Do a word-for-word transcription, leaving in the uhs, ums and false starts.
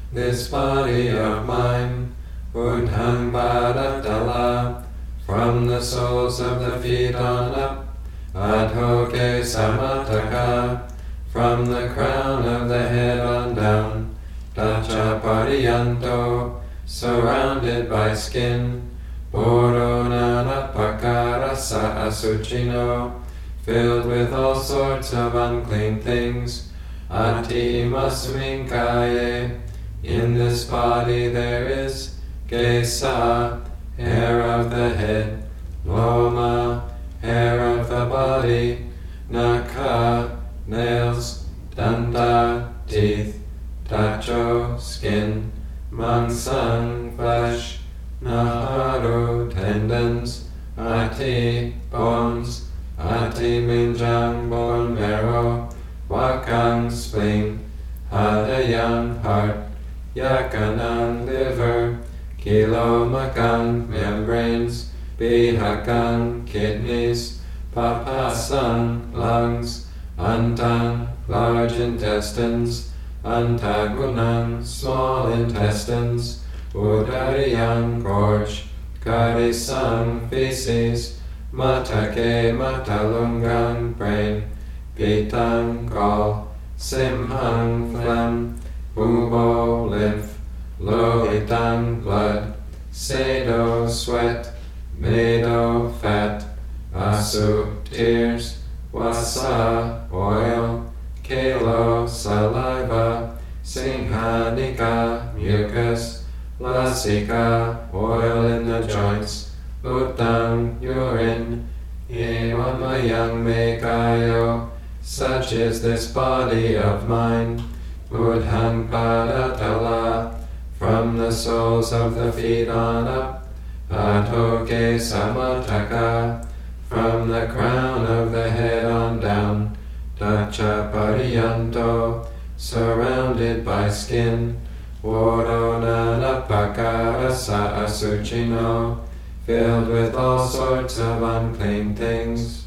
this body of mine, Buddhang Bharatala, from the soles of the feet on up, Adhoke Samataka, from the crown of the head on down, Dacha Pariyanto, surrounded by skin, Boronana Pakarasa Asuchino, filled with all sorts of unclean things, Ati Masminkaye, in this body there is Kesa, hair of the head, Loma, hair of the body, Naka, nails, Danta, teeth, Tacho, skin, Mansang, flesh, Naharu, tendons, Ati, bones, Ati Minjang, bone marrow, Wakang, spleen, Hadayang, heart, Yakanang, liver, Kilomakang, membranes, Bihakang, kidneys, Papasang, lungs, Antang, large intestines, Antagunang, small intestines, Udariyang, gorge, Karisang, feces, Matake, matalungang, brain, Pitang, gall, Simhang, phlegm, Bubo, lymph, Loitang, blood, Sado, sweat, Medo, fat, Asu, tears, Wasa, oil, Kalo, saliva, Singhanika, mucus, Lasika, oil in the joints, Utang, urine, Ewamayang Mekayo, such is this body of mine, Buddhang Padatala, from the soles of the feet on up, Atoke Samataka, from the crown of the head on down, Dacha Pariyanto, surrounded by skin, Voronana Pakarasa Asuchino, filled with all sorts of unclean things,